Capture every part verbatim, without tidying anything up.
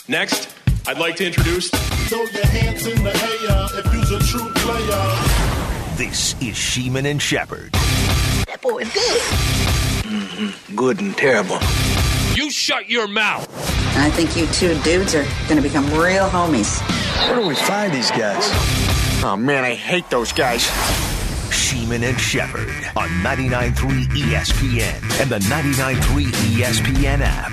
Next, I'd like to introduce... Throw your hands in the air if you's a true player. This is Sheeman and Shepard. That boy is good. Mm-hmm. Good and terrible. You shut your mouth. I think you two dudes are going to become real homies. Where do we find these guys? Oh, man, I hate those guys. Sheeman and Shepard on ninety-nine point three E S P N and the ninety-nine point three E S P N app.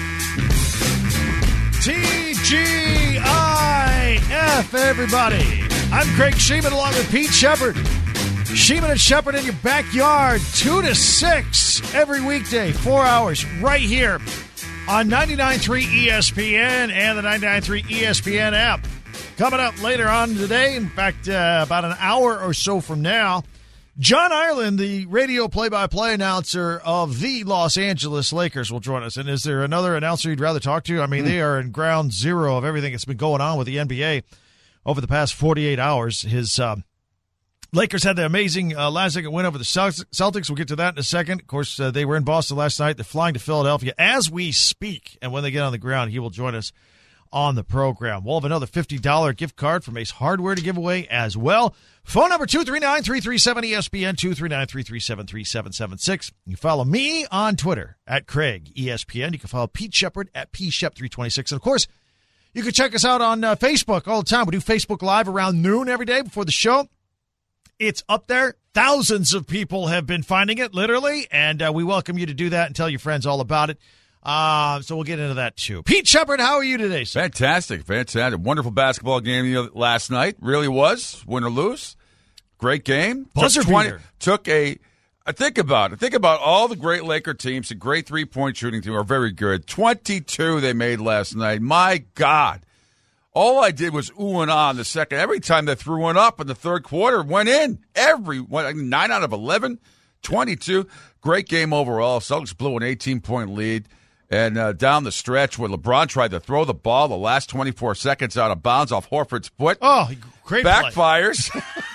T G I F, everybody. I'm Craig Sheeman along with Pete Shepard. Sheeman and Shepard in your backyard, two to six every weekday, four hours right here on ninety-nine point three E S P N and the ninety-nine point three E S P N app. Coming up later on today, in fact, uh, about an hour or so from now, John Ireland, the radio play-by-play announcer of the Los Angeles Lakers, will join us. And is there another announcer you'd rather talk to? I mean, mm. they are in ground zero of everything that's been going on with the N B A over the past forty-eight hours. His uh, Lakers had the amazing uh, last-second win over the Celtics. We'll get to that in a second. Of course, uh, they were in Boston last night. They're flying to Philadelphia as we speak. And when they get on the ground, he will join us on the program. We'll have another fifty dollars gift card from Ace Hardware to give away as well. Phone number two three nine, three three seven, E S P N, two three nine, three three seven, three seven seven six. You can follow me on Twitter at Craig E S P N. You can follow Pete Shepard at P Shep three twenty-six. And, of course, you can check us out on uh, Facebook all the time. We do Facebook Live around noon every day before the show. It's up there. Thousands of people have been finding it, literally, and uh, we welcome you to do that and tell your friends all about it. Uh, so we'll get into that, too. Pete Shepard, how are you today, sir? Fantastic, fantastic. Wonderful basketball game last night. Really was. Win or lose. Great game. Buzzer beater. Took a, uh, think about it. Think about all the great Laker teams, a great three-point shooting team, are very good. twenty-two they made last night. My God. All I did was ooh and ah in the second. Every time they threw one up in the third quarter, went in. Every one, nine out of eleven, twenty-two. Great game overall. Celtics blew an eighteen-point lead. And uh, down the stretch where LeBron tried to throw the ball the last twenty-four seconds out of bounds off Horford's foot. Oh, great Backfires.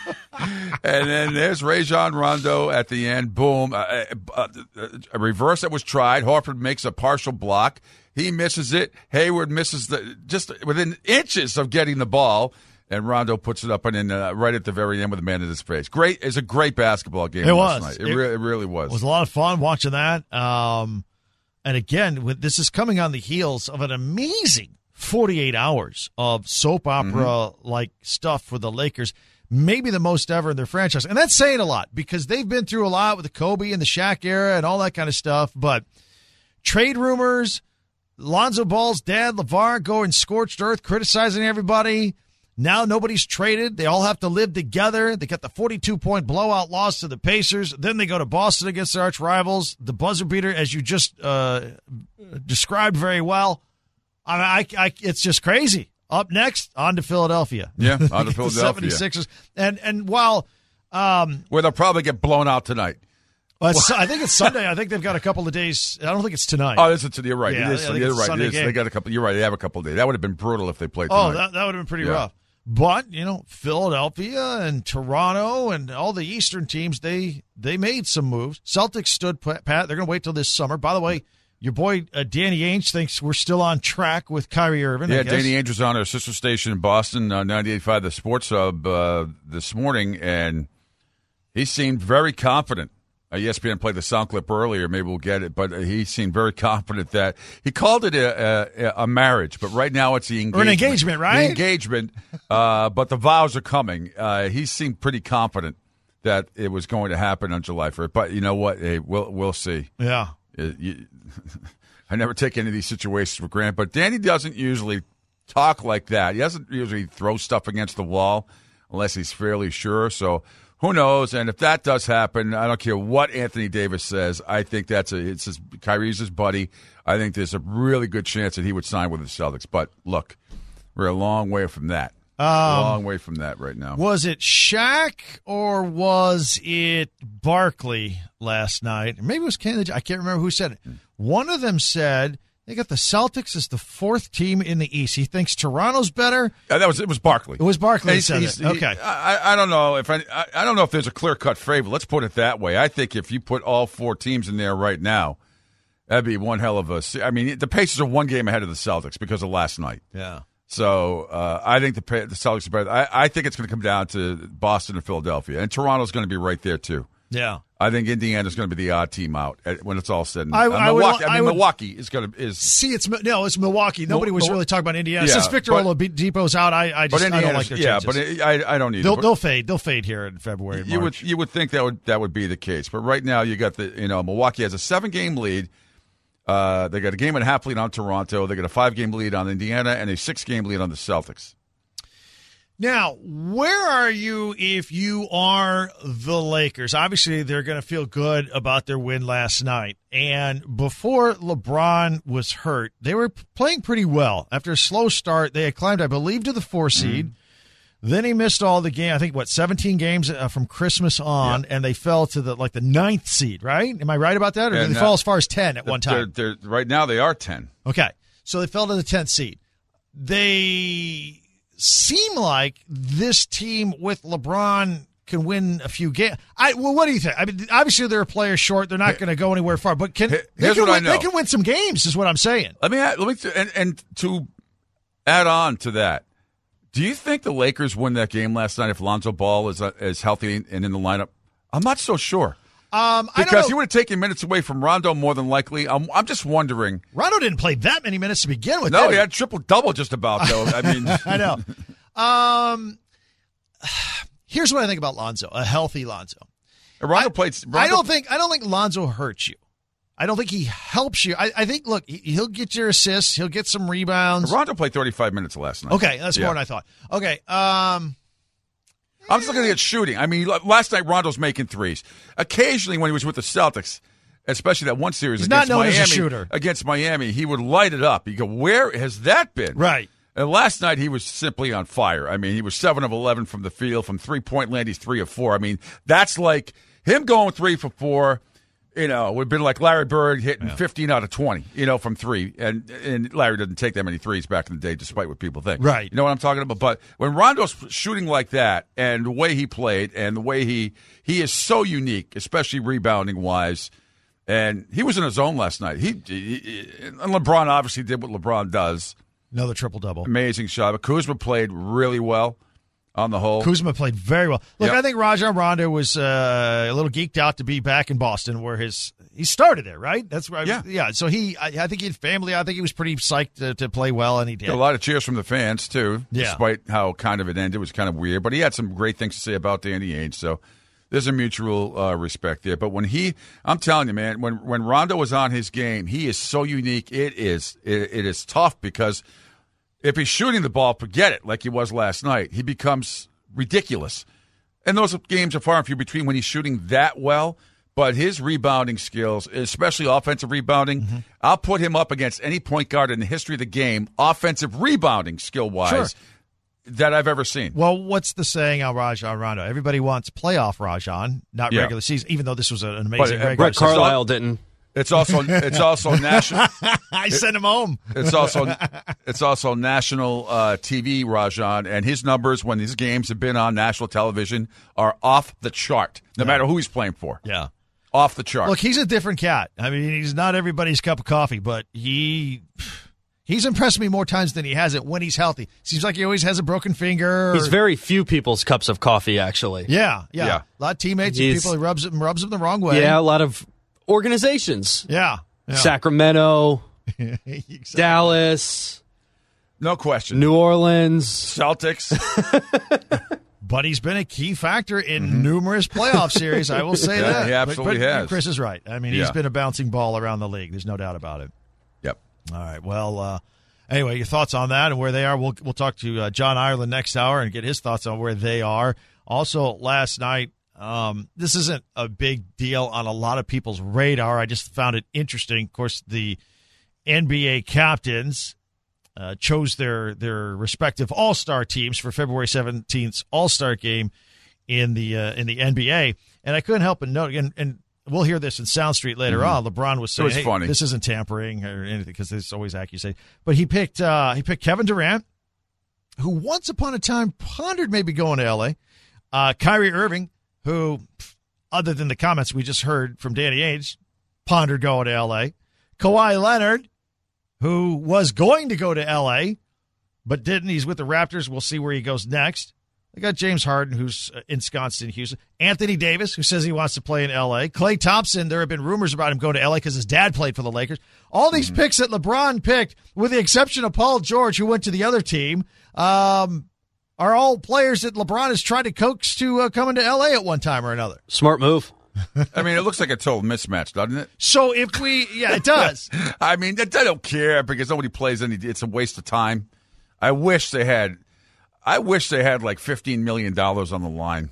And then there's Rajon Rondo at the end. Boom. Uh, uh, a reverse that was tried. Horford makes a partial block. He misses it. Hayward misses the just within inches of getting the ball. And Rondo puts it up and in uh, right at the very end with a man in his face. Great. It's a great basketball game it last was. night. It, it, re- it really was. It was a lot of fun watching that. Um And again, this is coming on the heels of an amazing forty-eight hours of soap opera-like mm-hmm. stuff for the Lakers, maybe the most ever in their franchise. And that's saying a lot because they've been through a lot with the Kobe and the Shaq era and all that kind of stuff. But trade rumors, Lonzo Ball's dad, LeVar, going scorched earth, criticizing everybody. Now nobody's traded. They all have to live together. They got the forty-two point blowout loss to the Pacers. Then they go to Boston against their arch rivals. The buzzer beater, as you just uh, described very well. I, mean, I, I, it's just crazy. Up next, on to Philadelphia. Yeah, on to Philadelphia. The seventy-sixers. And, and while... Um, Where they'll probably get blown out tonight. Well, it's, I think it's Sunday. I think they've got a couple of days. I don't think it's tonight. Oh, this is, you're right. Yeah, it is, you're right. It is. They got a couple. You're right. They have a couple of days. That would have been brutal if they played tonight. Oh, that, that would have been pretty yeah. rough. But, you know, Philadelphia and Toronto and all the Eastern teams, they they made some moves. Celtics stood pat. They're going to wait till this summer. By the way, your boy uh, Danny Ainge thinks we're still on track with Kyrie Irving. Yeah, I guess. Danny Ainge was on our sister station in Boston, uh, ninety-eight point five The Sports Hub, uh, this morning, and he seemed very confident. Uh, E S P N played the sound clip earlier. Maybe we'll get it. But uh, he seemed very confident that he called it a, a, a marriage. But right now it's the engagement. Or an engagement, right? The engagement. Uh, but the vows are coming. Uh, he seemed pretty confident that it was going to happen on July first. But you know what? Hey, we'll, we'll see. Yeah. It, you, I never take any of these situations for granted. But Danny doesn't usually talk like that. He doesn't usually throw stuff against the wall unless he's fairly sure. So who knows? And if that does happen, I don't care what Anthony Davis says. I think that's a it's his, Kyrie's his buddy. I think there's a really good chance that he would sign with the Celtics. But look, we're a long way from that. Um, a long way from that right now. Was it Shaq or was it Barkley last night? Maybe it was Kennedy. I can't remember who said it. One of them said they got the Celtics as the fourth team in the East. He thinks Toronto's better. Uh, that was it. Was Barkley? It was Barkley. He's, said he's, it. Okay. He, I, I don't know if I, I I don't know if there's a clear cut favorite. Let's put it that way. I think if you put all four teams in there right now, That'd be one hell of a. I mean, the Pacers are one game ahead of the Celtics because of last night. Yeah. So uh, I think the the Celtics are better. I, I think it's going to come down to Boston and Philadelphia, and Toronto's going to be right there too. Yeah. I think Indiana's going to be the odd team out at, when it's all said. And I, uh, I Milwaukee. would, I mean, I would, Milwaukee is going to is. See, it's no, it's Milwaukee. Nobody was Mil- really talking about Indiana Yeah, since Victor but- Oladipo's out. I, I just I don't like their yeah, chances. but it, I I don't either. they'll But they'll fade. They'll fade here in February. you March. would you would think that would that would be the case, but right now you got the you know Milwaukee has a seven game lead. Uh, they got a game and a half lead on Toronto. They got a five game lead on Indiana and a six game lead on the Celtics. Now, where are you if you are the Lakers? Obviously, they're going to feel good about their win last night. And before LeBron was hurt, they were playing pretty well. After a slow start, they had climbed, I believe, to the four seed. Mm-hmm. Then he missed all the game. I think, what, seventeen games uh, from Christmas on, yeah. and they fell to the like the ninth seed, right? Am I right about that? Or and did they uh, fall as far as ten at one time? They're, they're, right now, they are ten. Okay. So they fell to the tenth seed. They seem like this team with LeBron can win a few games. I well, what do you think? I mean, obviously they're a player short; they're not going to go anywhere far. But can, Here's they, can what win, I know. they can win some games, is what I'm saying. Let me add, let me and, and to add on to that. Do you think the Lakers win that game last night if Lonzo Ball is uh, is healthy and in the lineup? I'm not so sure. Um, I because don't know. he would have taken minutes away from Rondo more than likely. I'm, I'm just wondering. Rondo didn't play that many minutes to begin with. No, did he had triple double just about though. I mean, I know. Um, here's what I think about Lonzo: a healthy Lonzo. Rondo I, played. Rondo, I don't think. I don't think Lonzo hurts you. I don't think he helps you. I, I think. Look, he, he'll get your assists. He'll get some rebounds. Rondo played thirty-five minutes last night. Okay, that's yeah. more than I thought. Okay. Um. I'm just looking at shooting. I mean, last night Rondo's making threes. Occasionally, when he was with the Celtics, especially that one series He's against not known Miami, as a shooter. against Miami, he would light it up. You go, where has that been? Right. And last night he was simply on fire. I mean, he was seven of eleven from the field, from three point land. He's three of four. I mean, that's like him going three for four. You know, would have been like Larry Bird hitting yeah. fifteen out of twenty, you know, from three. And and Larry didn't take that many threes back in the day, despite what people think. Right. You know what I'm talking about? But when Rondo's shooting like that and the way he played and the way he he is so unique, especially rebounding-wise, and he was in his zone last night. He, he And LeBron obviously did what LeBron does. Another triple-double. Amazing shot. But Kuzma played really well. On the whole, Kuzma played very well. Look, yep. I think Rajon Rondo was uh, a little geeked out to be back in Boston, where his he started there, right? That's right. Yeah, yeah. So he, I, I think he had family. I think he was pretty psyched to, to play well, and he did. Got a lot of cheers from the fans too, yeah. despite how kind of it ended. It was kind of weird, but he had some great things to say about Danny Ainge. So there's a mutual uh, respect there. But when he, I'm telling you, man, when when Rondo was on his game, he is so unique. It is it, it is tough because if he's shooting the ball, forget it, like he was last night. He becomes ridiculous. And those games are far and few between when he's shooting that well. But his rebounding skills, especially offensive rebounding, mm-hmm. I'll put him up against any point guard in the history of the game, offensive rebounding skill-wise, sure. that I've ever seen. Well, what's the saying on Rajon Rondo? Everybody wants playoff Rajon, not yeah. regular season, even though this was an amazing but, regular Brett season. Carlisle didn't. It's also it's also national. I sent him home. It's also it's also national uh, T V, Rajon, and his numbers when these games have been on national television are off the chart. No yeah. matter who he's playing for. Yeah, off the chart. Look, he's a different cat. I mean, he's not everybody's cup of coffee, but he he's impressed me more times than he hasn't when he's healthy. Seems like he always has a broken finger. He's very few people's cups of coffee, actually. Yeah, yeah. yeah. A lot of teammates he's, and people he rubs him rubs him the wrong way. Yeah, a lot of organizations. Yeah. yeah. Sacramento, exactly. Dallas. No question. New Orleans. Celtics. But he's been a key factor in mm-hmm. numerous playoff series. I will say yeah, that. He absolutely but, but has. Chris is right. I mean, yeah. he's been a bouncing ball around the league. There's no doubt about it. Yep. All right. Well, uh, anyway, your thoughts on that and where they are. We'll we'll talk to uh, John Ireland next hour and get his thoughts on where they are. Also, last night, um, this isn't a big deal on a lot of people's radar. I just found it interesting. Of course, the N B A captains uh, chose their their respective All-Star teams for February seventeenth's All-Star game in the uh, in the N B A, and I couldn't help but note, and, and we'll hear this in Sound Street later mm-hmm. on. LeBron was saying, was "Hey, funny. this isn't tampering or anything," because there's always accusation. But he picked uh, he picked Kevin Durant, who once upon a time pondered maybe going to L A. Uh, Kyrie Irving, who, other than the comments we just heard from Danny Ainge, pondered going to L A. Kawhi Leonard, who was going to go to L A, but didn't. He's with the Raptors. We'll see where he goes next. They got James Harden, who's ensconced in Houston. Anthony Davis, who says he wants to play in L A. Klay Thompson, there have been rumors about him going to L A because his dad played for the Lakers. All these mm-hmm. picks that LeBron picked, with the exception of Paul George, who went to the other team, um, are all players that LeBron has tried to coax to uh, come into L A at one time or another. Smart move. I mean, it looks like a total mismatch, doesn't it? So if we, yeah, it does. I mean, I don't care because nobody plays any. It's a waste of time. I wish they had. I wish they had like fifteen million dollars on the line,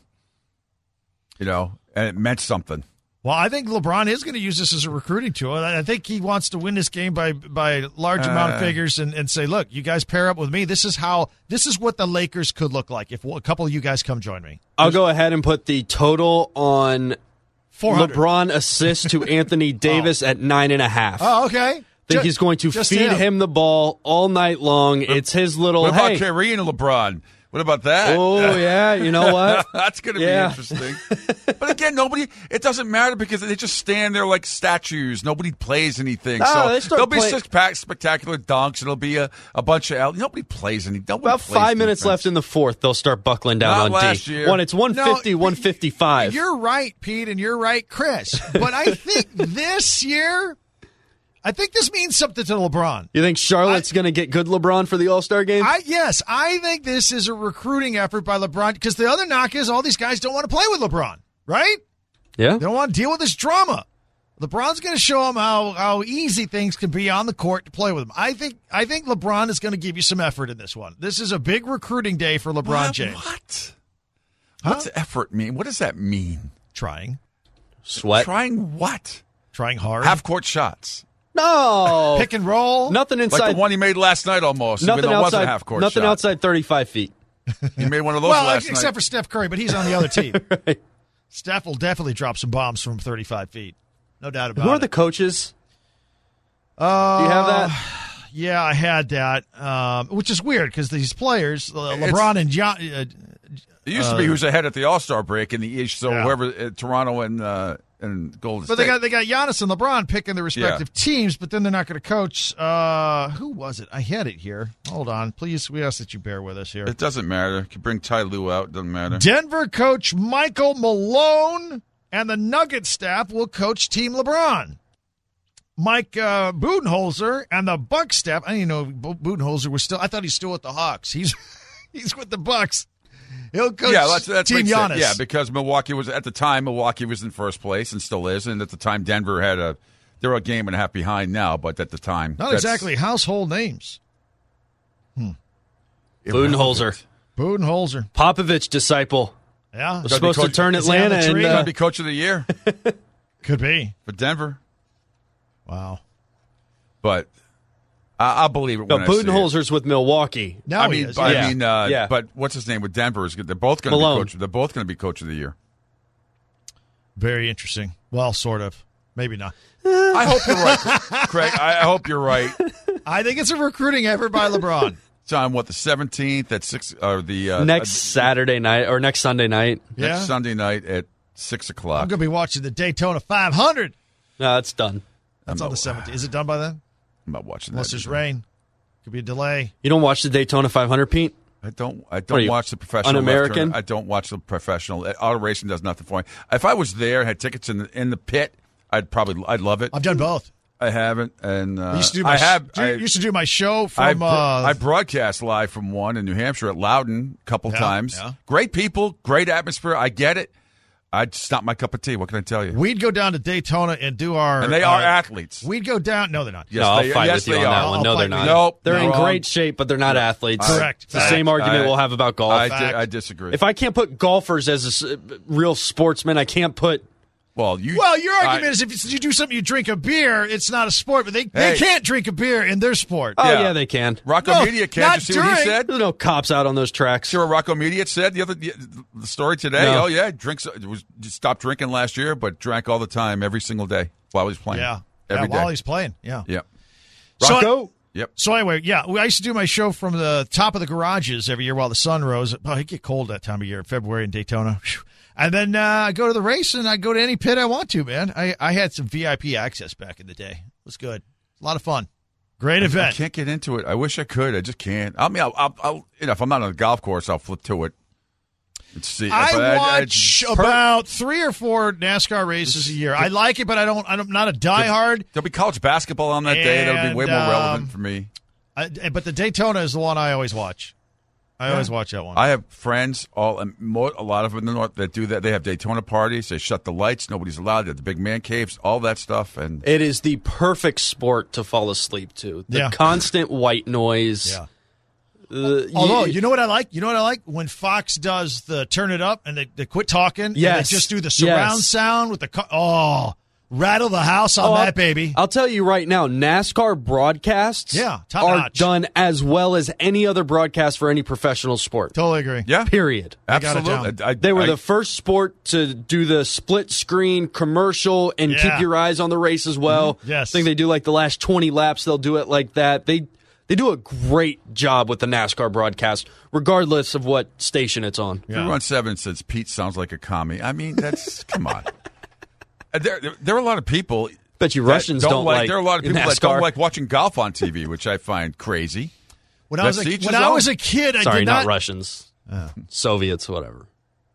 you know, and it meant something. Well, I think LeBron is going to use this as a recruiting tool. I think he wants to win this game by by large amount Uh, of figures and, and say, look, you guys pair up with me. This is how this is what the Lakers could look like if a couple of you guys come join me. I'll go ahead and put the total on four hundred. LeBron assists to Anthony Davis oh. at nine and a half. Oh, okay. I think he's going to feed him. him the ball all night long. It's his little. What about hey. Kyrie and LeBron? What about that? Oh, yeah. You know what? That's going to yeah. be interesting. But again, nobody, it doesn't matter because they just stand there like statues. Nobody plays anything. No, so they start there'll be play- six spectacular dunks. It'll be a, a bunch of, L- nobody plays any. Nobody About plays five minutes defense. left in the fourth. They'll start buckling down Not on last D. year. One, it's one fifty, No, one fifty-five. You're right, Pete, and you're right, Chris. But I think this year, I think this means something to LeBron. You think Charlotte's going to get good LeBron for the All-Star game? I, yes, I think this is a recruiting effort by LeBron because the other knock is all these guys don't want to play with LeBron, right? Yeah. They don't want to deal with this drama. LeBron's going to show them how, how easy things can be on the court to play with him. I think I think LeBron is going to give you some effort in this one. This is a big recruiting day for LeBron what? James. What? Huh? What's effort mean? What does that mean? Trying. Sweat. Trying what? Trying hard. Half-court shots. No. Pick and roll. Nothing inside. Like the one he made last night almost. Nothing even though it wasn't outside. half-court Nothing shot. outside thirty-five feet. He made one of those well, last except night. for Steph Curry, but he's on the other team. Right. Steph will definitely drop some bombs from thirty-five feet. No doubt about it. Who are the coaches? Uh, Do you have that? Yeah, I had that, um, which is weird because these players, uh, LeBron and John. Uh, It used to be who's ahead at the All-Star break in the East, so Yeah. whoever uh, Toronto and uh, and Golden but State. they got they got Giannis and LeBron picking their respective Yeah. teams, but then they're not going to coach. Uh, who was it? I had it here. Hold on, please. We ask that you bear with us here. It doesn't matter. You can bring Ty Lue out. It doesn't matter. Denver coach Michael Malone and the Nuggets staff will coach Team LeBron. Mike uh, Budenholzer and the Bucks staff. I didn't know Budenholzer was still. I thought he's still with the Hawks. He's he's with the Bucks. He'll coach yeah, that's, that's Team makes sense. Giannis. Yeah, because Milwaukee was at the time Milwaukee was in first place and still is, and at the time Denver had a they're a game and a half behind now, but at the time Not exactly household names. Budenholzer. Budenholzer. Popovich disciple. Yeah. Was supposed coach- to turn is he on Atlanta the and tree? uh, Gonna be coach of the year Could be. for Denver, Wow. but I, I'll believe it no, when I see it. Budenholzer's with Milwaukee. Now I he mean, is. I Yeah. mean, uh, Yeah. but what's his name with Denver is good. They're both going to be Malone. coach. They're both going to be coach of the year. Very interesting. Well, sort of. Maybe not. I hope you're right, Craig. I I hope you're right. I think it's a recruiting effort by LeBron. It's on what the seventeenth at six or the uh, Next uh, Saturday night or next Sunday night. Yeah. next Sunday night at six I'm o'clock. going to be watching the Daytona five hundred. No, it's done. That's I'm on the not- seventeenth. Is it done by then? I'm not watching Unless that. there's rain. Could be a delay. You don't watch the Daytona five hundred, Pete? I don't. I What are don't you, watch the professional. un-American? left turn. I don't watch the professional. Auto racing does nothing for me. If I was there, had tickets in the, in the pit, I'd probably. I'd love it. I've done both. I haven't, and uh, I used to do my, I have. do- I, used to do my show I, from. bro- uh, I broadcast live from one in New Hampshire at Loudon a couple Yeah, times. yeah. Great people, great atmosphere. I get it. I just not my cup of tea. What can I tell you? we'd go down to Daytona and do our. And they are uh, athletes. We'd go down. No, they're not. Yes, no, I'll they, fight yes, with you they on are. that one. I'll No, fight they're with not. you. Nope, They're in wrong. great shape, but they're not athletes. Correct. It's the same Fact. argument I- we'll have about golf. I, Fact. di- I disagree. if I can't put golfers as a s- real sportsmen, I can't put. well, you. Well, your argument I- is if you do something, you drink a beer, it's not a sport. But they, Hey. they can't drink a beer in their sport. Oh, Yeah. yeah, they can. Rocco No, Media can't. not You see what he during- said? There's no cops out on those tracks. See what Rocco Media said the other the, the story today. No. Oh yeah, drinks was stopped drinking last year, but drank all the time, every single day while he was playing. Yeah. every yeah, day. while he's playing. Yeah. Yep. So- Rocco. Yep. So anyway, yeah, I used to do my show from the top of the garages every year while the sun rose. Oh, it get cold that time of year, February in Daytona. Whew. And then uh, I go to the race and I go to any pit I want to, man. I, I had some V I P access back in the day. It was good. A lot of fun. Great I, event. I can't get into it. I wish I could. I just can't. I mean, I'll, I'll, I'll you know, if I'm not on a golf course, I'll flip to it. Let's see. I If I- watch I- I- about three or four NASCAR races a year. I like it, but I don't. I'm not a diehard. There'll be college basketball on that day. That'll be way more And, relevant um, for me. I, but the Daytona is the one I always watch. I always watch that one. I have friends, all and more, a lot of them in the north that do that. They have Daytona parties. They shut the lights. Nobody's allowed. They have the big man caves, all that stuff. And It is the perfect sport to fall asleep to. The Yeah. constant white noise. yeah. Uh, Although, you- you know what I like? You know what I like? When Fox does the turn it up and they, they quit talking. And Yes. they just do the surround Yes. sound with the car. Oh, rattle the house on Oh, that, I'll- baby. I'll tell you right now, NASCAR broadcasts Yeah, top are notch. done as well as any other broadcast for any professional sport. Totally agree. yeah, Period. got it absolutely. down. I- They were I- the first sport to do the split screen commercial and Yeah. keep your eyes on the race as well. Mhm. Yes. I think they do like the last twenty laps, they'll do it like that. They they do a great job with the NASCAR broadcast, regardless of what station it's on. Yeah. Run Seven says Pete sounds like a commie. I mean, that's come on. Uh, There, there, there are a lot of people. Bet you that Russians don't like There are a lot of people that NASCAR. don't like watching golf on T V, which I find crazy. When I was That's a, each when his I own. was a kid, I Sorry, did not, not. Russians. Soviets, whatever.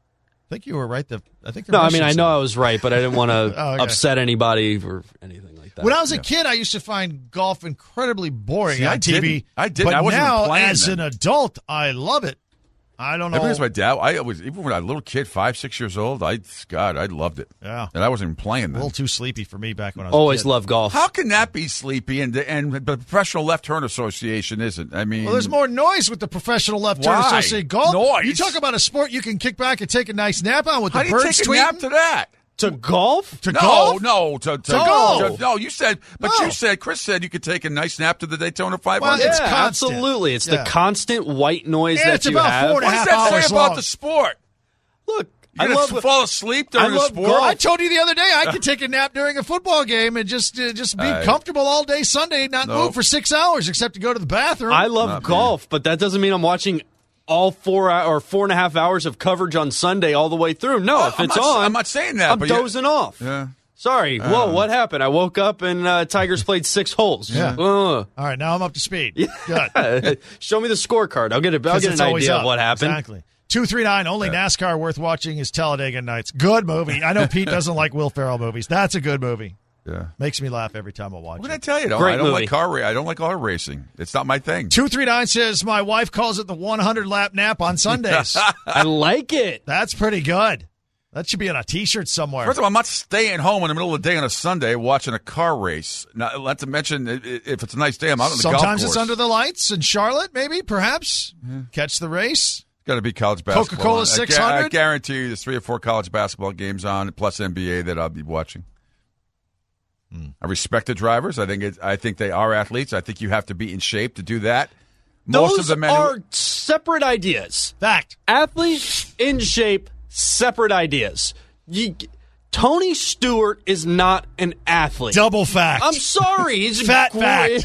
I think you were right. The I think the No, I mean, I Russians- know I was right, but I didn't want to Oh, okay. upset anybody or anything like that. When I was a kid, I used to find golf incredibly boring See, I on T V. didn't. I didn't. But I wasn't now, playing as then. an adult, I love it. I don't know. Ever since my dad, I was even when I was a little kid, five, six years old. I God, I loved it. Yeah. and I wasn't even playing a then. little too sleepy for me back when I was Always a kid. love golf. How can that be sleepy? And and the Professional Left Turn Association isn't. I mean, Well, there's more noise with the Professional Left Turn Why? Association golf. Noise? You talk about a sport you can kick back and take a nice nap on with How the do you birds take a tweeting. nap to that? To golf? To no, golf? no, to, to, To golf. to- no. You said, but No. you said, Chris said you could take a nice nap to the Daytona five Well, hundred. it's yeah, constant. absolutely. It's Yeah. the constant white noise Yeah, that it's you about have. four and a What does half that say hours about long. the sport? Look, You're I going to love fall asleep during I the love sport? golf. I told you the other day I could take a nap during a football game and just uh, just be I- comfortable all day Sunday, not Nope. move for six hours except to go to the bathroom. I love Not me. golf, but that doesn't mean I'm watching all four hou- or four and a half hours of coverage on Sunday all the way through. No, Uh, if I'm it's not- on, I'm not saying that, I'm but you- dozing off. Yeah. Sorry. Whoa, what happened? I woke up and uh, Tigers played six holes. Yeah. Uh, all right, now I'm up to speed. Good. show me the scorecard. I'll get a, I'll 'Cause get it's an always idea up. of what happened. Exactly. two three nine, only NASCAR worth watching is Talladega Nights. Good movie. I know Pete doesn't like Will Ferrell movies. That's a good movie. Yeah. Makes me laugh every time I watch What did it. I tell you? Though? Great I don't movie. like car. Ra- I don't like car racing. It's not my thing. two three nine says, my wife calls it the one hundred lap nap on Sundays. I like it. That's pretty good. That should be on a T-shirt somewhere. First of all, I'm not staying home in the middle of the day on a Sunday watching a car race. Not, not to mention, i- i- if it's a nice day, I'm out on the golf course. Sometimes it's under the lights in Charlotte, maybe, perhaps. Catch the race. Got to be college basketball. Coca-Cola I gu- six hundred? I guarantee you there's three or four college basketball games on, plus N B A that I'll be watching. I respect the drivers. I think it, I think they are athletes. I think you have to be in shape to do that. Most Those of the men who- are separate ideas. Fact. Athlete, in shape, separate ideas. You, Tony Stewart is not an athlete. Double fact. I'm sorry. He's Fat great.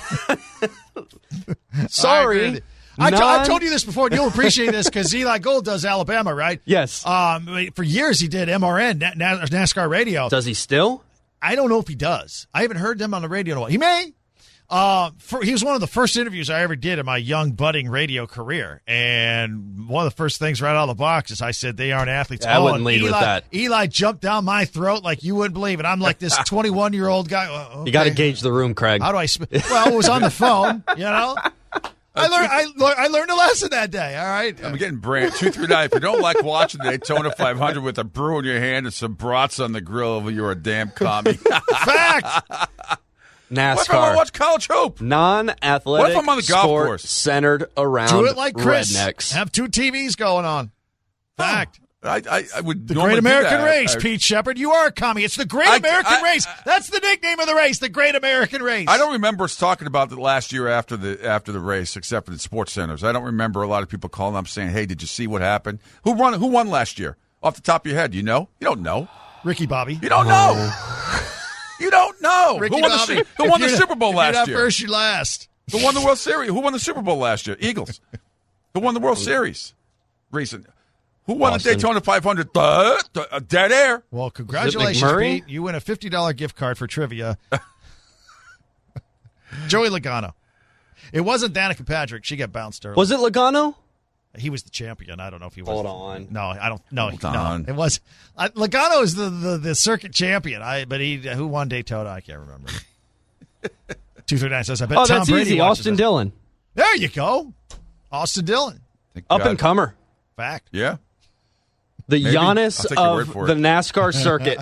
Sorry. I, to- Non- I've told you this before, and you'll appreciate this because Eli Gold does Alabama, right? Yes. Um, for years, he did M R N, Na- Na- NASCAR radio. Does he still? I don't know if he does. I haven't heard them on the radio in a while. He may. Uh, for, he was one of the first interviews I ever did in my young, budding radio career. And one of the first things right out of the box is I said, they aren't athletes. I Oh, wouldn't and lead Eli, with that. Eli jumped down my throat like you wouldn't believe it. I'm like this twenty-one-year-old guy. Uh, okay. You got to gauge the room, Craig. How do I? Sp- well, it was on the phone, you know. I learned. I, lear- I learned a lesson that day. All right. I'm getting brand two through nine. If you don't like watching the Daytona five hundred with a brew in your hand and some brats on the grill, you're a damn commie. Fact. What if I want to NASCAR. watch college hoop? Non-athletic What if I'm on the golf sport course? centered around Do it like Chris. rednecks. Have two T Vs going on. Fact. I, I, I would The normally Great do American that. Race, I, Pete Shepard. You are a commie. It's the Great I- American I- Race. That's the nickname of the race, the Great American Race. I don't remember us talking about the last year after the after the race, except for the sports centers. I don't remember a lot of people calling up saying, "Hey, did you see what happened? Who won? Who won last year?" Off the top of your head, you know? You don't know. Ricky Bobby. You don't know. You don't know. Ricky who won Bobby. the, Su- who If won the you're Super Bowl if last you're not year? first, you last. Who won the World Series? Who won the Super Bowl last year? Eagles. Who won the World Series? Recent. Who won Boston. the Daytona five hundred? Uh, uh, dead air. Well, congratulations, McMurray? Pete. You win a fifty dollars gift card for trivia. Joey Logano. It wasn't Danica Patrick. She got bounced early. Was it Logano? He was the champion. I don't know if he was. Hold on. No, I don't. No, Hold no. on. It was uh, Logano is the, the, the circuit champion. I but he who won Daytona? I can't remember. Two three nine says I bet. Oh, Tom that's Brady easy. watches Austin this. Dillon, There you go. Austin Dillon. Thank up God. and comer, Fact. Yeah. the Maybe. I'll Giannis take your word of for the it. NASCAR circuit.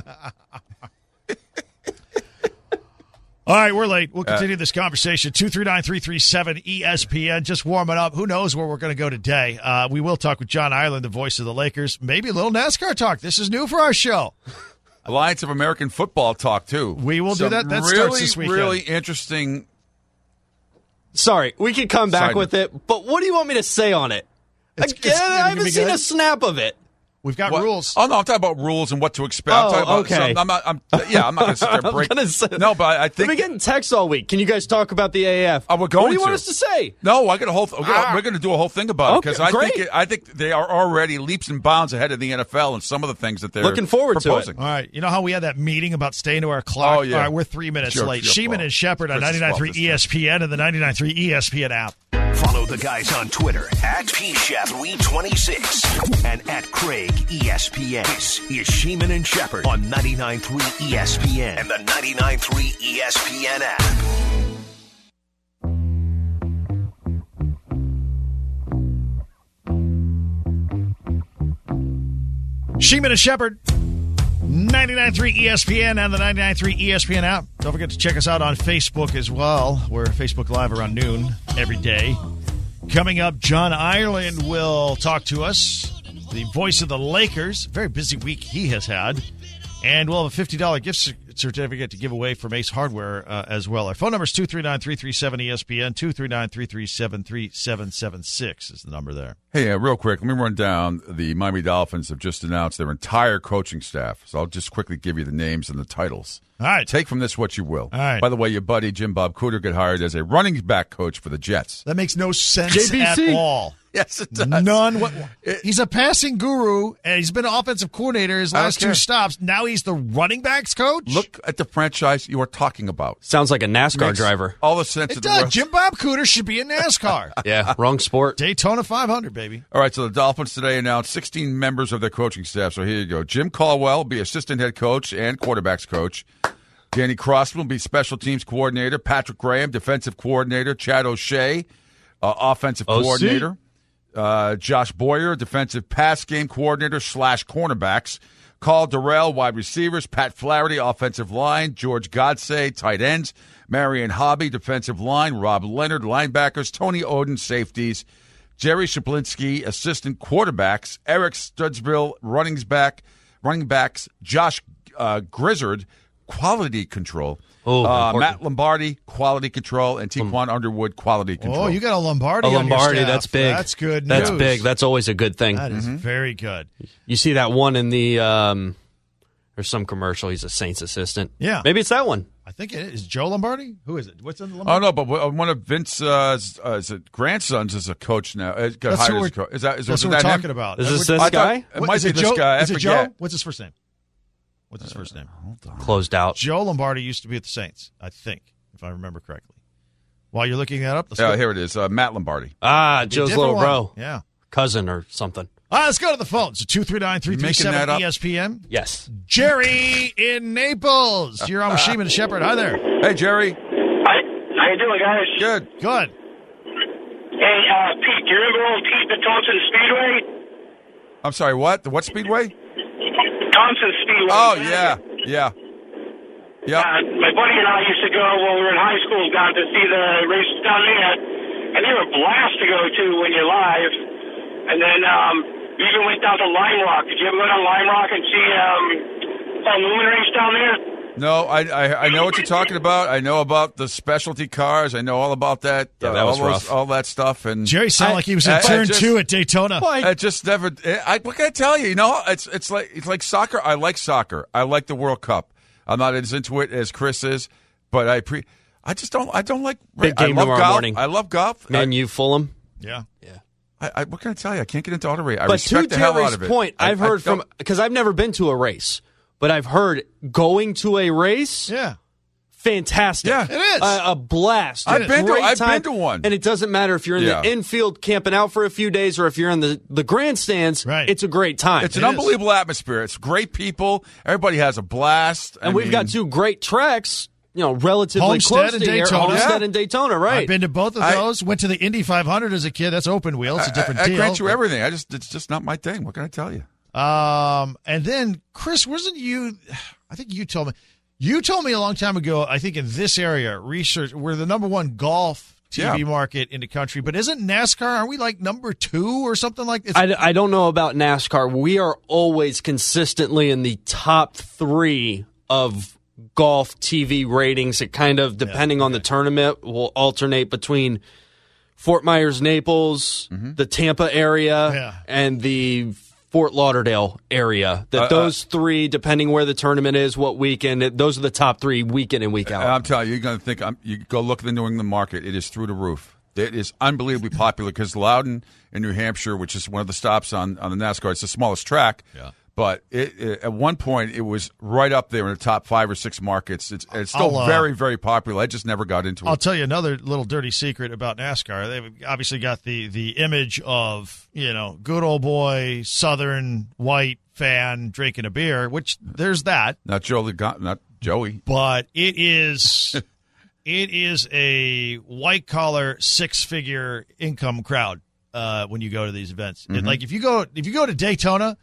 All right, we're late. We'll continue uh, this conversation. two three nine, three three seven, E S P N. Just warming up. Who knows where we're going to go today? Uh, we will talk with John Ireland, the voice of the Lakers. Maybe a little NASCAR talk. This is new for our show. Alliance of American Football talk, too. We will Some do that. That really, starts this weekend. really interesting. Sorry, we can come back Side with it, but what do you want me to say on it? It's- Again, it's gonna I haven't be seen good. a snap of it. We've got What? rules. Oh no, I'm talking about rules and what to expect. Oh, I'm talking about okay. some, I'm not. I'm, yeah, I'm not going to sit there and break. gonna say, no, but I I've think been getting texts all week. Can you guys talk about the A A F? Oh, we're going What do you to. want us to say? No, I got a whole. Th- Ah. We're going to do a whole thing about it Okay, because I great. think it, I think they are already leaps and bounds ahead of the N F L and some of the things that they're Looking forward to it. proposing. All right. You know how we had that meeting about staying to our clock? Oh, yeah. All right, we're three minutes Sure, late. sure, Sheeman Paul. and Shepard on Chris is ninety-nine point three fault E S P N and the ninety-nine point three E S P N app. Follow the guys on Twitter at P Shep three twenty-six and at Craig E S P N. This is Sheeman and Shepard on ninety-nine point three E S P N and the ninety-nine point three E S P N app. Sheeman and Shepard, ninety-nine point three E S P N and the ninety-nine point three E S P N app. Don't forget to check us out on Facebook as well. We're Facebook Live around noon every day. Coming up, John Ireland will talk to us, the voice of the Lakers. Very busy week he has had. And we'll have a fifty dollars gift certificate to give away from Ace Hardware uh, as well. Our phone number is two three nine, three three seven, E S P N. two three nine, three three seven, three seven seven six is the number there. Hey, uh, real quick, let me run down. The Miami Dolphins have just announced their entire coaching staff. So I'll just quickly give you the names and the titles. All right. Take from this what you will. All right. By the way, your buddy Jim Bob Cooter got hired as a running back coach for the Jets. That makes no sense J B C? at all. Yes, it does. None. What, he's a passing guru, and he's been an offensive coordinator his I don't last two care. stops. Now he's the running backs coach? Look at the franchise you are talking about. Sounds like a NASCAR Makes driver. All the sense It of the does. world. Jim Bob Cooter should be in NASCAR. Yeah, wrong sport. Daytona five hundred, baby. All right, so the Dolphins today announced sixteen members of their coaching staff. So here you go. Jim Caldwell will be assistant head coach and quarterbacks coach. Danny Crossman will be special teams coordinator. Patrick Graham, defensive coordinator. Chad O'Shea, uh, offensive O C. coordinator. Uh, Josh Boyer, defensive pass game coordinator slash cornerbacks. Carl Durrell, wide receivers. Pat Flaherty, offensive line. George Godsey, tight ends. Marion Hobby, defensive line. Rob Leonard, linebackers. Tony Oden, safeties. Jerry Shaplinsky, assistant quarterbacks. Eric Studsville, running back, running backs. Josh uh, Grizzard, quality control. Oh, uh, important. Matt Lombardi, quality control, and Tequan Underwood, quality control. Oh, you got a Lombardi A on your Lombardi, staff. that's big. That's good That's news. big. That's always a good thing. That is very good. You see that one in the um there's some commercial, he's a Saints assistant. Yeah. Maybe it's that one. I think it is. Joe Lombardi? Who is it? What's in the Oh Lombardi? no, but one of Vince uh, uh, is it grandsons is a coach now. Uh, got That's hired who as a we're, coach. Is that is, that's was what we're that talking him? about. Is this We're- this I thought- guy? It What- might is be it this Joe? guy. I Is it Joe? forget. What's his first name? What's his first name? Closed out. Joe Lombardi used to be at the Saints, I think, if I remember correctly. While you're looking that up, let's Yeah, go. here it is. Uh, Matt Lombardi. Ah, Joe's Different little one. bro. Yeah. Cousin or something. All right, let's go to the phone. So two three nine, three three Making that seven up? E S P N. Yes. Jerry in Naples. You're on with Sheeman and Shepard. Hi there. Hey, Jerry. Hi, how you doing, guys? Good. Good. Hey, uh, Pete, do you remember old Pete at Thompson Speedway? I'm sorry. What? The what Speedway? Thompson Speedway. Oh yeah, yeah, yeah. Uh, my buddy and I used to go when we were in high school down to see the races down there, and they were a blast to go to when you're live. And then um, we even went down to Lime Rock. Did you ever go down Lime Rock and see um, a Lumen race down there? No, I, I I know what you're talking about. I know about the specialty cars. I know all about that. Yeah, uh, that was all rough. all that stuff. And Jerry sounded I- like he was in I- I turn just- two at Daytona. I just never. I, what can I tell you? You know, it's it's like it's like soccer. I like soccer. I like the World Cup. I'm not as into it as Chris is, but I pre. I just don't. I don't like. Big I game love tomorrow golf. morning. I love golf. Man, I, you Fulham. Yeah. I, I, what can I tell you? I can't get into auto race. I But to respect the hell Jerry's out of it. point, I- I've I heard from don't- because I've never been to a race, but I've heard going to a race Yeah. fantastic. Yeah, it is. Uh, a blast. I've A been to- great I've time. been to one. And it doesn't matter if you're in Yeah. the infield camping out for a few days or if you're in the, the grandstands. Right. It's a great time. It's an It is. unbelievable atmosphere. It's great people. Everybody has a blast. and I we've mean, got two great tracks, you know, relatively Homestead close and to here. Daytona. Homestead Yeah. and Daytona, right. I've been to both of I- those. Went to the Indy five hundred as a kid. That's open wheel. It's a different I, I deal. grant you everything. I just it's just not my thing. What can I tell you? Um, and then Chris, wasn't you? I think you told me. You told me a long time ago. I think in this area, research we're the number one golf T V Yeah. market in the country. But isn't NASCAR? Are we like number two or something like this? I, I don't know about NASCAR. We are always consistently in the top three of golf T V ratings. It kind of, depending Yeah, on the tournament, will alternate between Fort Myers, Naples, the Tampa area, Yeah. and the Fort Lauderdale area. That Uh, uh, those three, depending where the tournament is, what weekend, it, those are the top three week in and week out. And I'm telling you, you're going to think I'm, you go look at the New England market. It is through the roof. It is unbelievably popular because Loudon in New Hampshire, which is one of the stops on, on the NASCAR, it's the smallest track. Yeah. But it, it, at one point, it was right up there in the top five or six markets. It's, it's still I'll, uh, very, very popular. I just never got into I'll it. tell you another little dirty secret about NASCAR. They've obviously got the the image of, you know, good old boy Southern white fan drinking a beer, which there's that. Not Joey. Not Joey. But it is it is a white collar six figure income crowd uh, when you go to these events. And like if you go if you go to Daytona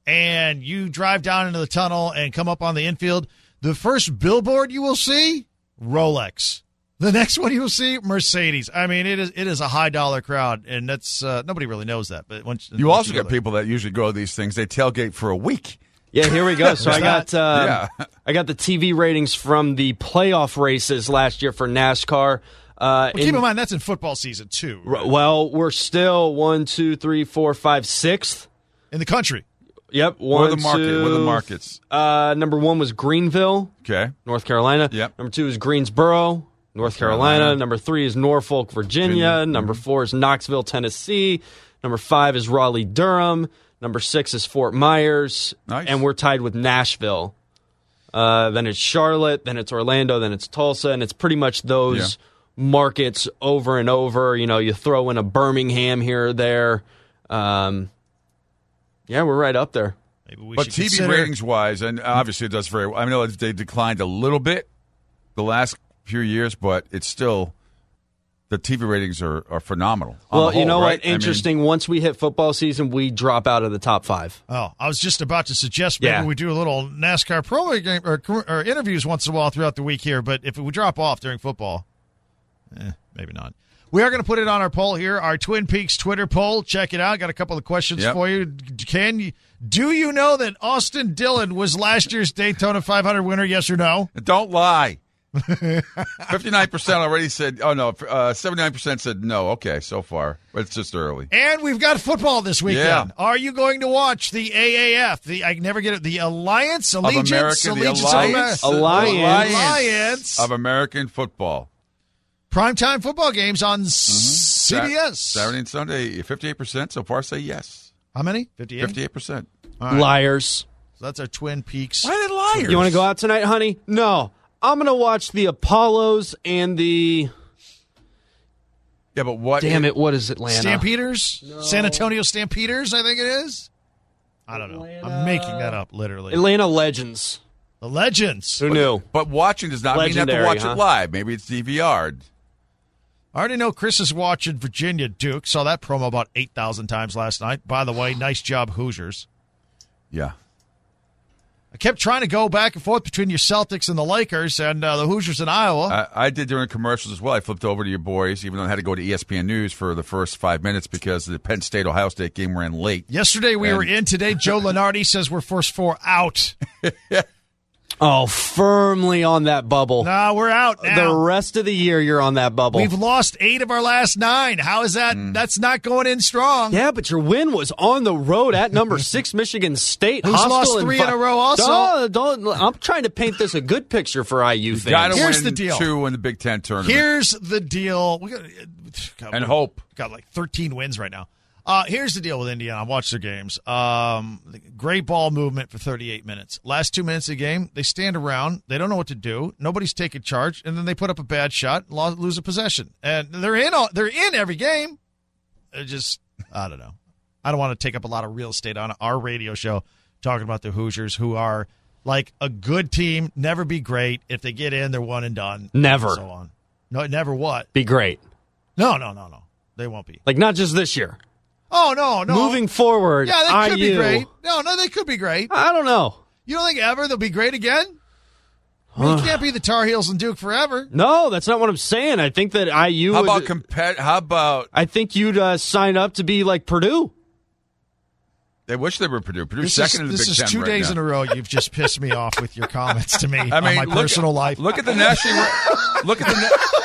and you drive down into the tunnel and come up on the infield, the first billboard you will see, Rolex. The next one you will see, Mercedes. I mean, it is it is a high dollar crowd, and that's uh, nobody really knows that. But once You once also go get there- people that usually go to these things. They tailgate for a week. Yeah, here we go. So I got uh, Yeah. I got the T V ratings from the playoff races last year for NASCAR. Uh, Well, keep in mind that's in football season too, right? Well, we're still one, two, three, four, five, sixth in the country. Yep, Where one, are the market? two, Where are the markets? Uh, number one was Greenville, Okay. North Carolina. Yep. Number two is Greensboro, North Carolina. Carolina. Number three is Norfolk, Virginia. Virginia. Number four is Knoxville, Tennessee. Number five is Raleigh, Durham. Number six is Fort Myers. Nice. And we're tied with Nashville. Uh, then it's Charlotte. Then it's Orlando. Then it's Tulsa. And it's pretty much those markets over and over. You know, you throw in a Birmingham here or there. Um, yeah, we're right up there. Maybe we But should T V consider- ratings wise, and obviously it does very well. I know they declined a little bit the last few years, but it's still the T V ratings are, are phenomenal. on Well, the whole, you know right? what? Interesting. Once we hit football season, we drop out of the top five. Oh, I was just about to suggest maybe Yeah. we do a little NASCAR promo game or, or interviews once in a while throughout the week here. But if we drop off during football, eh, maybe not. We are going to put it on our poll here, our Twin Peaks Twitter poll. Check it out. Got a couple of questions Yep. for you. Can you do you know that Austin Dillon was last year's Daytona five hundred winner? Yes or no? I mean, don't lie. fifty-nine percent already said, oh, no, uh, seventy-nine percent said no. Okay, so far. But it's just early. And we've got football this weekend. Yeah. Are you going to watch the A A F? The I never get it. The Alliance, Allegiance, America, the Allegiance Alliance, of America. Alliance. Alliance. of American football. Primetime football games on C B S. Sa- Saturday and Sunday, fifty-eight percent so far say yes. How many? fifty-eight? fifty-eight percent. All right. Liars. So that's our Twin Peaks. Why are they liars? You want to go out tonight, honey? No. I'm going to watch the Apollos and the... Yeah, but what? Damn it, what is Atlanta? Stampeders? San Antonio Stampeders, I think it is. I don't know. I'm making that up, literally. Atlanta Legends. The Legends. Who knew? But watching does not mean you have to Legendary, watch huh? it live. Maybe it's D V R'd. I already know Chris is watching Virginia Duke. Saw that promo about eight thousand times last night. By the way, nice job, Hoosiers. Yeah. I kept trying to go back and forth between your Celtics and the Lakers and uh, the Hoosiers in Iowa. I, I did during commercials as well. I flipped over to your boys, even though I had to go to E S P N News for the first five minutes because the Penn State-Ohio State game ran late. Yesterday we And- were in. Today Joe Lenardi says we're first four out. Oh, firmly on that bubble. Nah, we're out now. The rest of the year, you're on that bubble. We've lost eight of our last nine. How is that? That's not going in strong. Yeah, but your win was on the road at number six Michigan State. Who's Hostile lost and three fi- in a row also? Don't, don't, I'm trying to paint this a good picture for I U You got fans. to Here's win the deal. two in the Big Ten tournament. Here's the deal. We got, God, And we hope. got like thirteen wins right now. Uh, here's the deal with Indiana. I watched their games. Um, great ball movement for thirty-eight minutes. Last two minutes of the game, they stand around. They don't know what to do. Nobody's taking charge, and then they put up a bad shot, and lose a possession. And they're in. All, they're in every game. It just, I don't know. I don't want to take up a lot of real estate on our radio show talking about the Hoosiers, who are like a good team. Never be great. If they get in, they're one and done. Never. And so on. No, never what? Be great. No, no, no, no. They won't be. Like not just this year. Oh, no, no. Moving forward, yeah, they I could U. be great. No, no, they could be great. I don't know. You don't think ever they'll be great again? I mean, you can't be the Tar Heels and Duke forever. No, that's not what I'm saying. I think that I U. How would, about compet? How about? I think you'd uh, sign up to be like Purdue. They wish they were Purdue. Purdue's This second is, in the this Big is Ten two right days now. in a row. You've just pissed me off with your comments to me I mean, on my look personal at, life. Look at the national. Look at the. Na-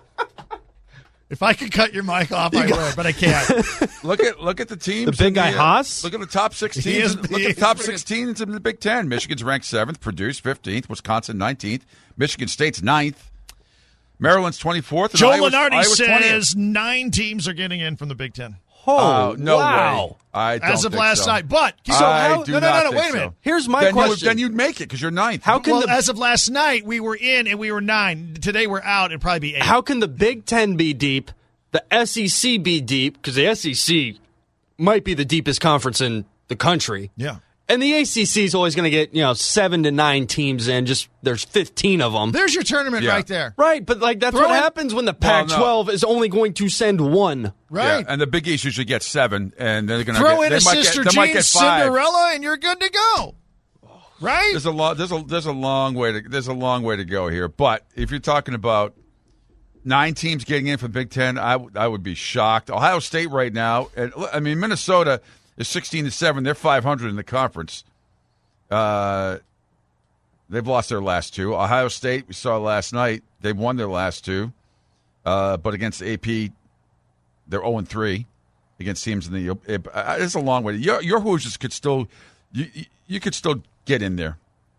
If I could cut your mic off, I would, but I can't. Look at look at the teams. The big in guy uh, Haas? Look at the top six He teams. is- Look he at is the top pretty six teams in the Big Ten. Michigan's ranked seventh. Purdue's fifteenth. Wisconsin nineteenth. Michigan State's ninth. Maryland's twenty-fourth. And Joe Iowa's, Lunardi Iowa's says twentieth. nine teams are getting in from the Big Ten. Oh, Uh, no wow. way. I don't As of think last so. night. But, So I how, no, no, no, no, wait a minute. So. Here's my then question. You, then you'd make it because you're ninth. How can Well, the as of last night, we were in and we were nine. Today we're out. It'd probably be eight. how can the Big Ten be deep, the S E C be deep, because the S E C might be the deepest conference in the country. Yeah. And the A C C is always going to get, you know, seven to nine teams in. Just there's fifteen of them. There's your tournament Yeah. right there. Right, but like that's Throw what in- happens when the Well, Pac no. twelve is only going to send one. Right. Yeah, and the Big East usually gets seven, and they're going to Throw get, in they a might Sister get, they might Jean get five. Cinderella, and you're good to go. Right? There's a lot. There's a there's a long way to there's a long way to go here. But if you're talking about nine teams getting in for the Big Ten, I, w- I would be shocked. Ohio State right now, and I mean Minnesota is sixteen to seven. They're five hundred in the conference. Uh, they've lost their last two. Ohio State, we saw last night, they've won their last two. Uh, but against A P, they're zero and three against teams in the. It, uh, it's a long way. Your your Hoosiers could still, you you- you could still get in there.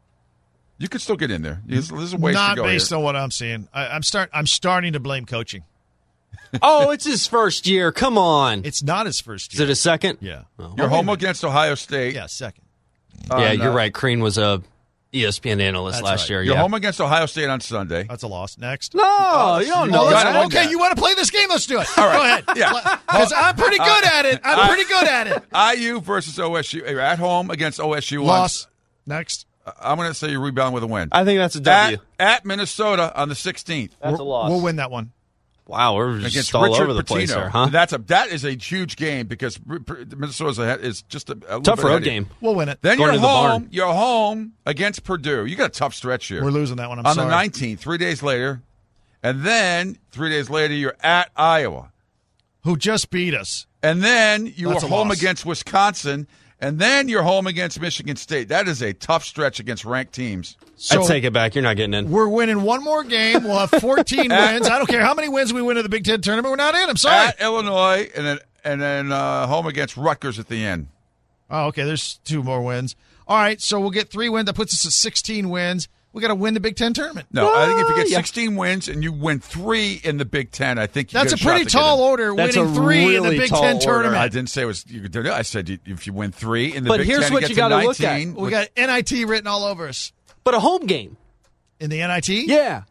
You could still get in there. There's, there's a ways Not to go based here. on what I'm seeing. I, I'm start. I'm starting to blame coaching. Oh, it's his first year. Come on. It's not his first Is year. it a second? Yeah. Oh. You're home against Ohio State. Yeah, second. Yeah, on, you're uh, right. Crean was a E S P N analyst That's last right. year. You're yeah. home against Ohio State on Sunday. That's a loss. Next. No, you don't you know gotta that. win Okay, that. you want to play this game? Let's do it. All right. Go ahead. Yeah. Because I'm pretty good at it. I'm pretty good at it. I U versus O S U. You're at home against O S U. on- Loss. Next. I'm going to say you rebound with a win. I think that's a At, W. at Minnesota on the sixteenth That's a loss. We'll win that one. Wow, we're just against all Richard over the place Pitino. there, huh? That's a that is a huge game because Minnesota's ahead, is just a, a little Tough bit road ahead of you. game. We'll win it. Then Going you're to the home. barn. You're home against Purdue. You got a tough stretch here. We're losing that one. I'm on sorry. the nineteenth, three days later, and then three days later you're at Iowa, Who just beat us. and then you That's are a home loss. against Wisconsin, and then you're home against Michigan State. That is a tough stretch against ranked teams. So I'd take it back. You're not getting in. we're winning one more game. We'll have fourteen wins. I don't care how many wins we win at the Big Ten tournament. We're not in. I'm sorry. At Illinois, and then and then uh, home against Rutgers at the end. Oh, okay. There's two more wins. All right, so we'll get three wins. That puts us at sixteen wins. We got to win the Big Ten tournament. No, I think if you get yeah. sixteen wins and you win three in the Big Ten, I think you That's a get a, pretty shot to get tall in. order, That's winning a three in really the Big tall Ten order. tournament. I didn't say it was. You could do it. I said you, if you win three in the But Big here's Ten, what you you get to gotta look at. nineteen. We got N I T written all over us. But a home game. In the N I T? Yeah.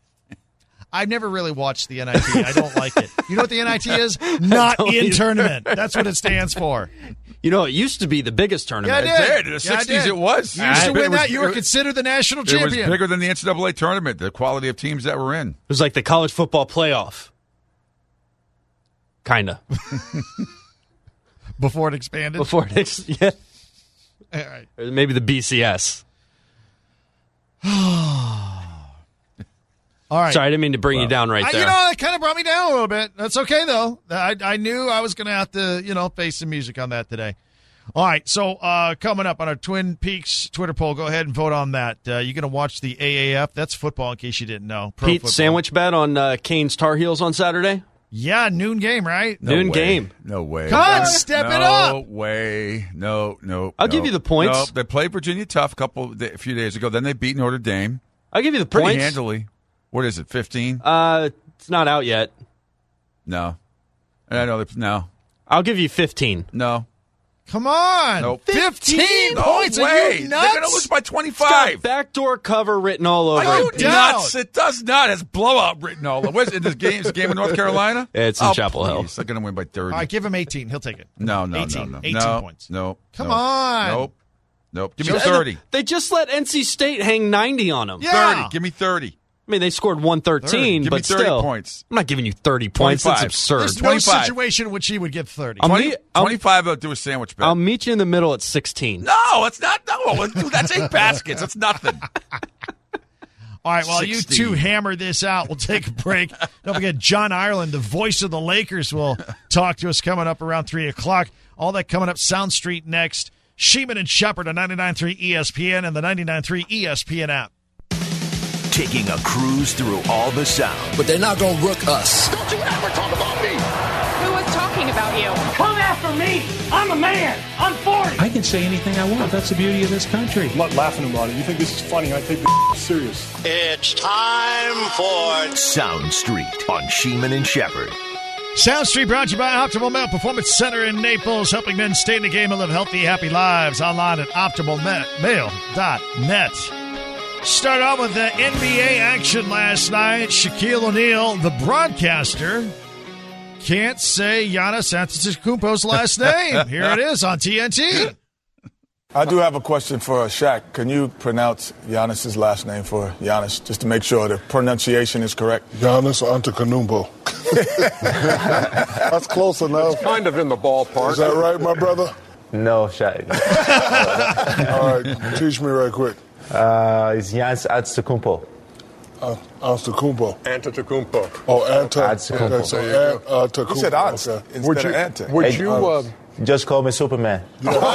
I've never really watched the N I T. I don't like it. You know what the N I T is? Not don't in either. tournament. That's what it stands for. You know, it used to be the biggest Yeah, tournament. I did. did. In the Yeah, I sixties did. it was. You used to It win was- that. You were it- considered the national It was champion. bigger than the N C double A tournament, the quality of teams that were in. It was like the college football playoff. Kind of. Before it expanded. Before it, yeah. All right. Or maybe the B C S. All right. Sorry, I didn't mean to bring you down right I, there. you know, that kind of brought me down a little bit. That's okay, though. I, I knew I was going to have to, you know, face some music on that today. All right, so uh, coming up on our Twin Peaks Twitter poll, go ahead and vote on that. Uh, you're going to watch the A A F. That's football, in case you didn't know. Pro Pete, football. sandwich bet on uh, Canes Tar Heels on Saturday? Yeah, noon game, right? No Noon way. game. No way. Come on, No step it No up. way. No, no. I'll no. give you the points. No, they played Virginia tough a couple a few days ago. Then they beat Notre Dame I'll give you the pretty points. handily. What is it? Fifteen? Uh, it's not out yet. No. And I know that. No. I'll give you fifteen. No. Come on. Nope. fifteen No points. way. Are you nuts? They're going to lose by It's twenty-five. got backdoor cover written all over Are you it. nuts? It does not. It's blowout written all over. Where's it? This game, is this game in North Carolina? It's in oh, Chapel Hill. They're going to win by thirty. All right, give him eighteen. He'll take it. No, no, eighteen. no, no. eighteen no, points. No. Come no. on. Nope. Nope. Give me And thirty. They just let N C State hang ninety on them. Yeah. thirty. Give me thirty. I mean, they scored one thirteen, Give but me thirty still. points. I'm not giving you thirty points. That's twenty-five. absurd. There's no twenty-five. situation in which he would give thirty. I'll twenty, meet- I'll- twenty-five, I'll do a sandwich bet. I'll meet you in the middle at sixteen. No, it's not. No, that's eight baskets. That's nothing. All right, while sixteen. you two hammer this out, we'll take a break. Don't forget, John Ireland, the voice of the Lakers, will talk to us coming up around three o'clock. All that coming up, Sound Street next. Sheeman and Shepard on ninety-nine point three E S P N and the ninety-nine point three E S P N app. Taking a cruise through all the sound. But they're not going to rook us. Don't you ever talk about me. Who was talking about you? Come after me. I'm a man. I'm forty. I can say anything I want. That's the beauty of this country. I'm not laughing about it. You think this is funny? I take this serious. It's time for Sound Street on Sheeman and Shepard. Sound Street brought to you by Optimal Male Performance Center in Naples, helping men stay in the game and live healthy, happy lives. Online at optimal male dot net. Start off with the N B A action last night. Shaquille O'Neal, the broadcaster, can't say Giannis Antetokounmpo's last name. Here it is on T N T. I do have a question for Shaq. Can you pronounce Giannis's last name for Giannis, just to make sure the pronunciation is correct? Giannis Antetokounmpo. That's close enough. It's kind of in the ballpark. Is that right, my brother? No, Shaq. All right, teach me right quick. Uh, it's Giannis Antetokounmpo. Uh, Antetokounmpo. Antetokounmpo. Oh, Anta. Antetokounmpo. Okay, so Ant, uh, Antetokounmpo. You said Ant Okay. instead Would of you, Anta. would Hey, you uh, Just call me Superman.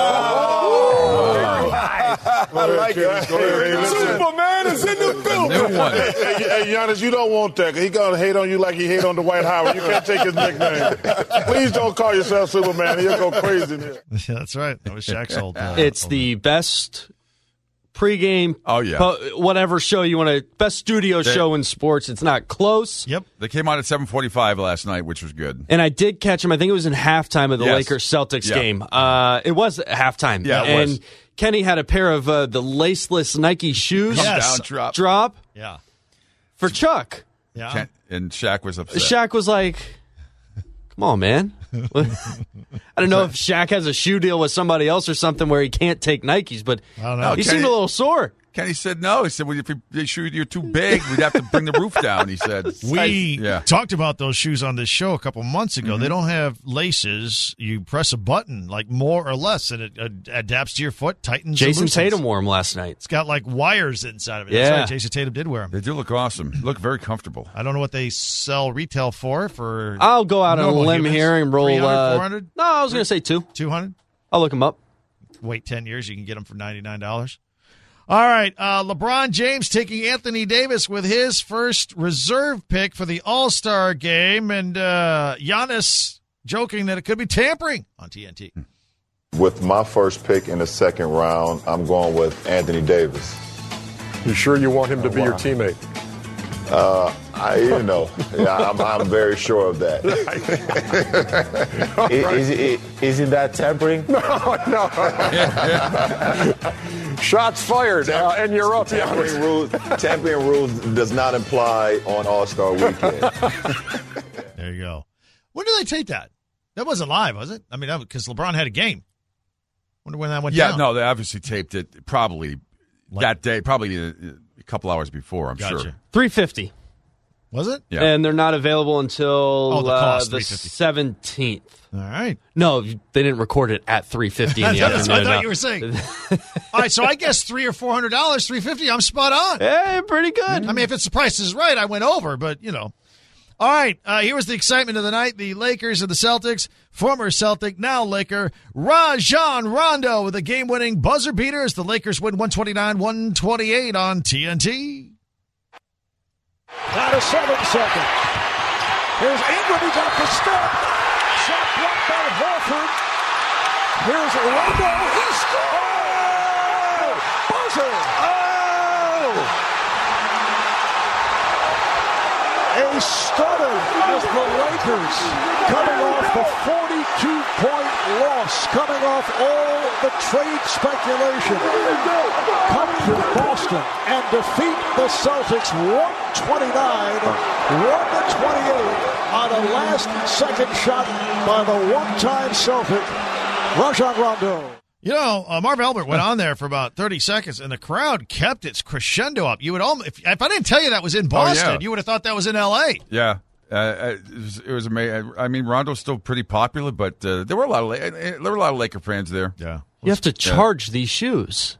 I like that. Superman is in the building. New one. Hey, hey, Giannis, you don't want that. He gonna hate on you like he hate on Dwight Howard. You can't take his nickname. Please don't call yourself Superman. He'll go crazy in here. Yeah, that's right. That was Shaq's old. Uh, It's old the best pregame, Oh, yeah. po- whatever show you want to, best studio They- show in sports. It's not close. Yep. They came on at seven forty-five last night, which was good. And I did catch him. I think it was in halftime of the Yes. Lakers-Celtics Yeah. game. Uh, it was at halftime. Yeah, it and was. Kenny had a pair of uh, the laceless Nike shoes. Yes. Down, drop. Drop Yeah. for Chuck. Yeah. Kent- and Shaq was upset. Shaq was like, come on, man. I don't know if Shaq has a shoe deal with somebody else or something where he can't take Nikes, but I don't know. he Kenny- seemed a little sore. Kenny said no. He said, well, if you shoot, you're too big. We'd have to bring the roof down, he said. We Yeah. talked about those shoes on this show a couple months ago. Mm-hmm. They don't have laces. You press a button, like more or less, and it uh, adapts to your foot, tightens. and Jason loosens. Tatum wore them last night. It's got like wires inside of it. Yeah. That's right. Jason Tatum did wear them. They do look awesome. Look very comfortable. I don't know what they sell retail for. For I'll go out on a normal limb humans. here and roll. three hundred, Uh, four hundred, no, I was going to say two. two hundred. I'll look them up. Wait ten years, you can get them for ninety-nine dollars. All right, uh, LeBron James taking Anthony Davis with his first reserve pick for the All-Star game, and uh, Giannis joking that it could be tampering on T N T. With my first pick in the second round, I'm going with Anthony Davis. You sure you want him to be Wow. your teammate? Uh, I, you know, yeah, I'm, I'm very sure of that. Is, is, isn't that tampering? No, no. Shots fired, uh, and you're up. Tampering rules, tampering rules does not apply on All-Star Weekend. There you go. When did they take that? That wasn't live, was it? I mean, because LeBron had a game. Wonder when that went Yeah, down. no, they obviously taped it probably Like- that day, probably a, a couple hours before, I'm Gotcha. sure. three fifty. Was it? Yeah. And they're not available until Oh, the uh, cost, the three fifty. seventeenth. All right. No, they didn't record it at three fifty in the That's what I afternoon. thought you were saying. All right, so I guess three or four hundred dollars, three fifty. I'm spot on. Hey, pretty good. I mean, if it's the price is right, I went over, but you know. All right, uh, here was the excitement of the night: the Lakers and the Celtics. Former Celtic, now Laker, Rajon Rondo with a game-winning buzzer beater as the Lakers win one twenty-nine one twenty-eight on T N T. Down to seven seconds. Here's Ingram. He's off the step. Shot blocked by Horford. Here's Rondo. He scores! Buzzer! Oh! A stutter as the Lakers coming off the forty-two Bucks, coming off all the trade speculation, come to Boston and defeat the Celtics one twenty-nine, one twenty-eight on a last-second shot by the one-time Celtic, Rajon Rondo. You know, uh, Marv Albert went on there for about thirty seconds, and the crowd kept its crescendo up. You would almost, if, if I didn't tell you that was in Boston, oh, yeah. you would have thought that was in L A. Yeah. Uh, it was, it was amazing. I mean, Rondo's still pretty popular, but uh, there were a lot of there were a lot of Laker fans there. Yeah, you have to charge yeah. these shoes.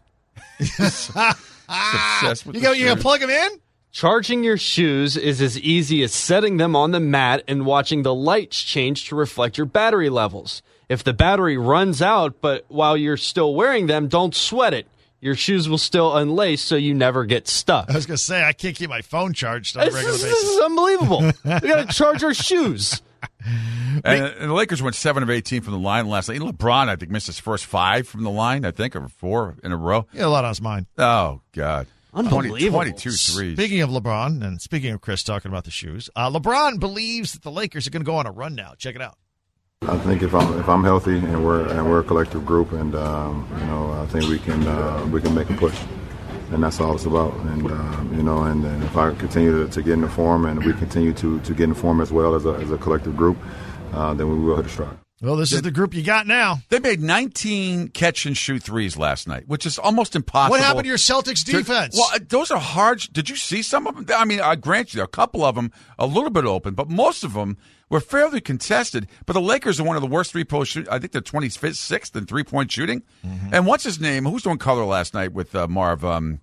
Obsessed with you go, the you gonna plug them in? Charging your shoes is as easy as setting them on the mat and watching the lights change to reflect your battery levels. If the battery runs out, but while you're still wearing them, don't sweat it. Your shoes will still unlace, so you never get stuck. I was going to say, I can't keep my phone charged on a regular this, basis. This is unbelievable. We got to charge our shoes. And, and the Lakers went seven of eighteen from the line last night. LeBron, I think, missed his first five from the line, I think, or four in a row. Yeah, a lot on his mind. Oh, God. Unbelievable. twenty-two threes. Speaking of LeBron, and speaking of Chris talking about the shoes, uh, LeBron believes that the Lakers are going to go on a run now. Check it out. I think if I'm if I'm healthy and we're and we're a collective group, and um, you know, I think we can uh, we can make a push, and that's all it's about. And uh, you know, and, and if I continue to, to get in the form, and we continue to, to get in the form as well as a as a collective group, uh, then we will hit a stride. Well, this is the group you got now. They made nineteen catch-and-shoot threes last night, which is almost impossible. What happened to your Celtics defense? Well, those are hard. Did you see some of them? I mean, I grant you, a couple of them a little bit open, but most of them were fairly contested. But the Lakers are one of the worst three-point shooters. I think they're twenty-sixth in three-point shooting. Mm-hmm. And what's his name? Who's doing color last night with uh, Marv? Um,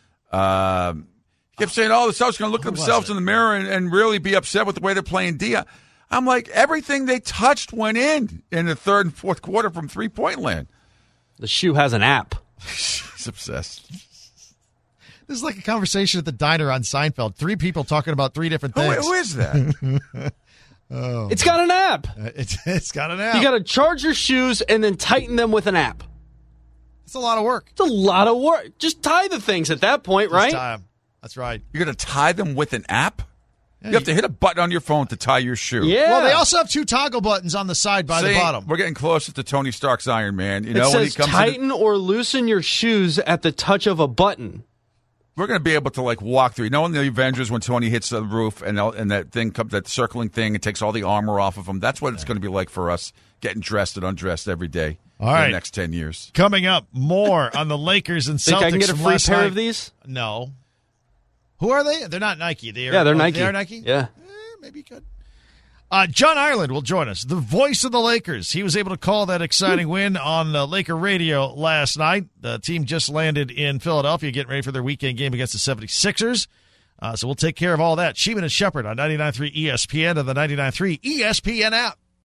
uh, he kept saying, oh, the Celtics are going to look at themselves in the mirror and, and really be upset with the way they're playing D. I'm like, everything they touched went in in the third and fourth quarter from three-point land. The shoe has an app. He's obsessed. This is like a conversation at the diner on Seinfeld. Three people talking about three different things. Who, who is that? oh, it's got an app. Uh, it's, it's got an app. You got to charge your shoes and then tighten them with an app. It's a lot of work. It's a lot of work. Just tie the things at that point, Just right? Tie them. That's right. You're going to tie them with an app? You have to hit a button on your phone to tie your shoe. Yeah. Well, they also have two toggle buttons on the side by See, the bottom. We're getting closer to Tony Stark's Iron Man. You it know, says when he comes tighten into, or loosen your shoes at the touch of a button. We're going to be able to like walk through. You know, in the Avengers when Tony hits the roof and and that thing comes, that circling thing, it takes all the armor off of him. That's what it's going to be like for us getting dressed and undressed every day. All in right. the next ten years. Coming up, more on the Lakers and Celtics. Think I can get a free pair night. of these? No. Who are they? They're not Nike. They are, yeah, they're oh, Nike. They are Nike? Yeah. Maybe you could. Uh, John Ireland will join us, the voice of the Lakers. He was able to call that exciting win on uh, Laker radio last night. The team just landed in Philadelphia, getting ready for their weekend game against the seventy-sixers. Uh, so we'll take care of all that. Sheeman and Shepherd on ninety-nine point three E S P N and the ninety-nine point three E S P N app.